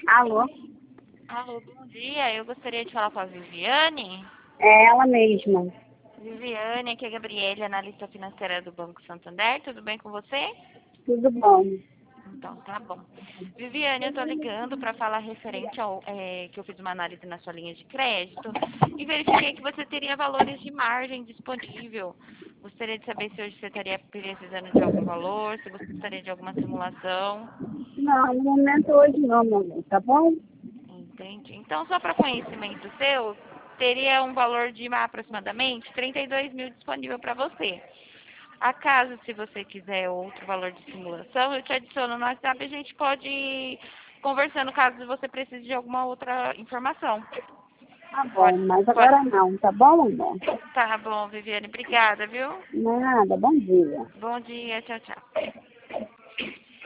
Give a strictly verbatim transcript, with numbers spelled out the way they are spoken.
Alô? Alô, bom dia. Eu gostaria de falar com a Viviane. É ela mesma. Viviane, aqui é a Gabriele, analista financeira do Banco Santander. Tudo bem com você? Tudo bom? Então, tá bom. Viviane, eu tô ligando para falar referente ao é, que eu fiz uma análise na sua linha de crédito e verifiquei que você teria valores de margem disponível. Gostaria de saber se hoje você estaria precisando de algum valor, se você gostaria de alguma simulação. Não, no momento hoje não, meu amor, tá bom? Entendi. Então, só para conhecimento seu, teria um valor de aproximadamente trinta e dois mil disponível para você. Acaso, se você quiser outro valor de simulação, eu te adiciono no WhatsApp e a gente pode ir conversando caso você precise de alguma outra informação. Tá Pode, bom, mas pode. agora não, tá bom, amor? Tá bom, Viviane. Obrigada, viu? Nada, bom dia. Bom dia. Tchau, tchau.